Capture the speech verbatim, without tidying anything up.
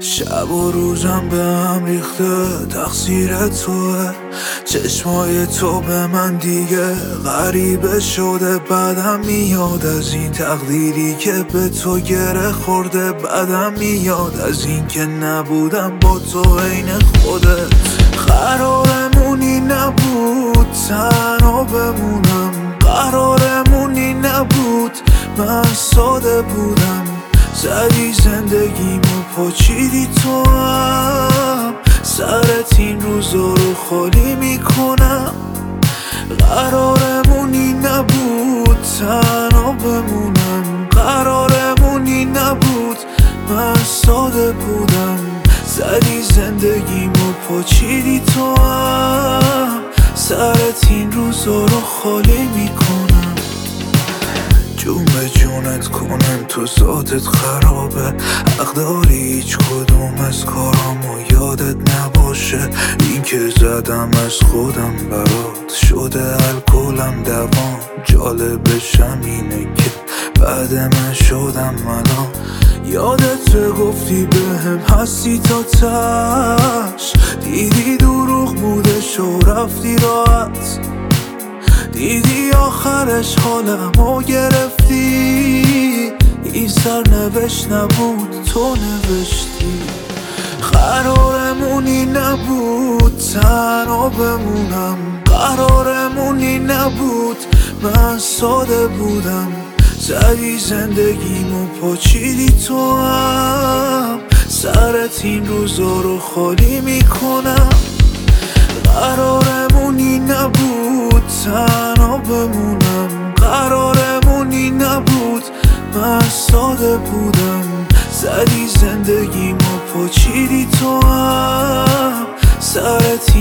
شب و روزم به هم ریخته تقصیر توه. چشمای تو به من دیگه غریبه شده. بعدم میاد از این تقدیری که به تو گره خورده. بعدم میاد از این که نبودم با تو عین خوده. قرارمونی نبود تنها بمونم، قرارمونی نبود من ساده بودم. زدی زندگیمو پاچیدی تو هم، سرت این روزا رو خالی میکنم. قرارمونی نبود تنها بمونم، قرارمونی نبود من ساده بودم. زدی زندگیمو پاچیدی تو هم، سرت این روزا رو خالی میکنم. جون به جونت کنم تو ذاتت خرابه، حق داری هیچ کدوم از کارامو یادت نباشه. این که زدم از خودم برات شده الکلم دوام. جالبشم اینه که بعد من شدم الان. یادت گفتی بهم هستی تا تش، دیدی دروغ بودش و رفتی راحت. دیدی آخرش حالمو گرفتی، این سرنوشت نبود تو نوشتی. قرارمونی نبود تنها بمونم، قرارمونی نبود من ساده بودم. زدی زندگیمو پاچیدی تو هم، سرت این روزا رو خالی میکنم. قرارمونی نبود تنها بمونم، قرارمونی نبود من ساده بودم. زدی زندگیمو پاچیدی تو هم، سرت